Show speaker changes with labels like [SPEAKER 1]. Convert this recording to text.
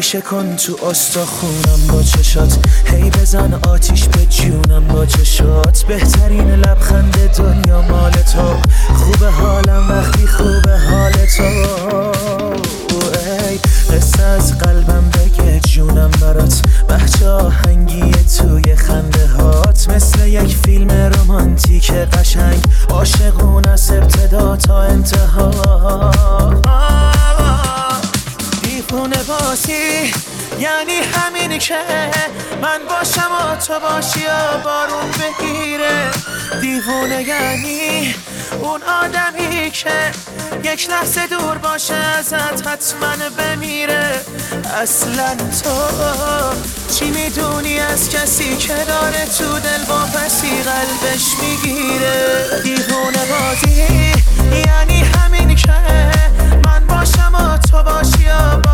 [SPEAKER 1] نشه کن تو استخونم با چشات، هی بزن آتیش به جونم با چشات. بهترین لبخند دنیا مال تو، خوبه حالم وقتی خوبه حال تو. ای قصه از قلبم بگه جونم برات، بچه آهنگی توی خنده هات، مثل یک فیلم رمانتیک قشنگ، عاشقون از ابتدا تا انتها. دیوونه بازی یعنی همینی که من باشم و تو باشی و بارون بگیره. دیوونه یعنی اون آدمی که یک لحظه دور باشه ازت حتما بمیره. اصلا تو چی میدونی از کسی که داره تو دل با پسی قلبش میگیره؟ دیوونه بازی یعنی همین که من باشم و تو باشی و